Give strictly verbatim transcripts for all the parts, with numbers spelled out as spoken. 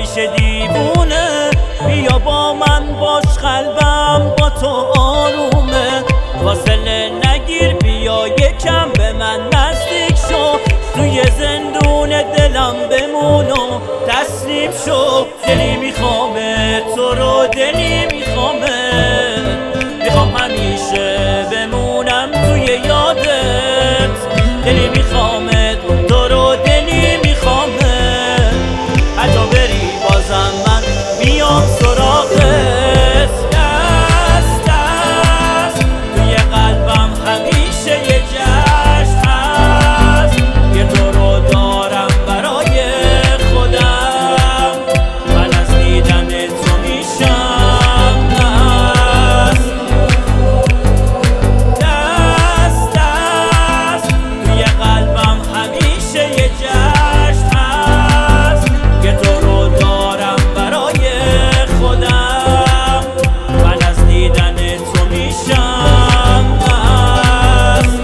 همیشه دیوونه. بیا با من باش قلبم با تو آرومه. فاصله نگیر بیا یکم به من نزدیک شو. توی زندون دلم بمون و تسلیم شو. دلی میخوامه تو رو دلی میخوامه. میخوام همیشه بمونم توی یادت. دلی میخوامه تو رو دلی میخوامه. حتی بری بازم من میام سراغت. دست دست توی قلبم همیشه یه جشن هست. یه تو رو دارم برای خودم. من از دیدن تو میشم مست. دست دست توی قلبم همیشه یه جشن هست. یه تو رو دارم برای خودم. من از دیدن تو میشم مست.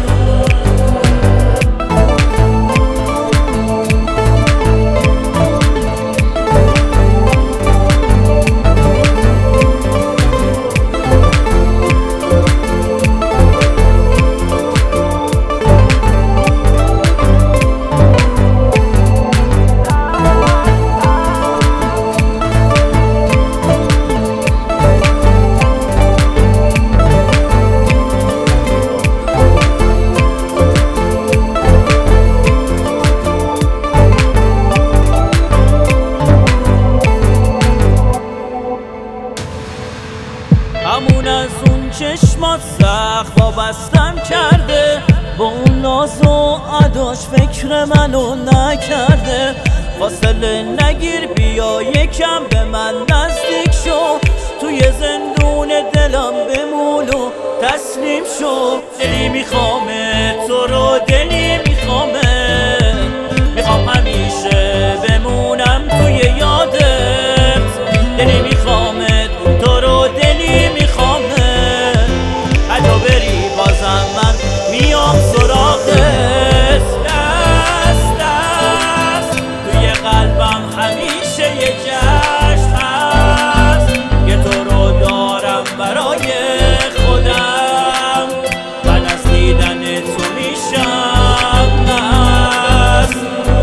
همون از اون چشمات سخت وابستم کرده. با اون ناز و عداش فکر منو نکرده. فاصله نگیر بیا یکم به من نزدیک شو. توی زندون دلم بمون و تسلیم شو. دلی میخوامه تو رو دلی میخوامه. میخوام همیشه بمونم توی یادت. دلی میخوامه تو رو دلی میخوامه. حتی بری بازم من میام سراغت. دست دست توی قلبم همیشه یه جشن هست. یه تو رو دارم برای خودم. من از دیدن تو میشم مست.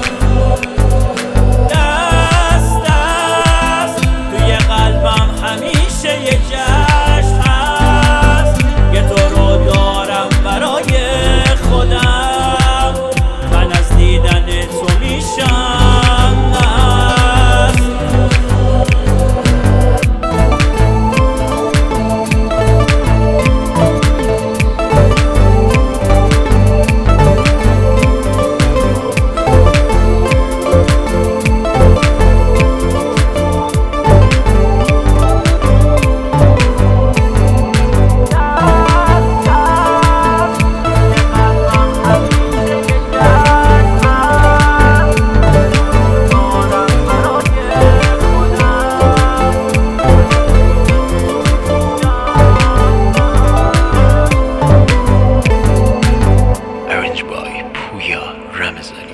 دست دست توی قلبم همیشه یه جشن هست. یه تو رو دارم برای خودم. من از دیدن تو میشم مست. Arranged by Puya Ramazan.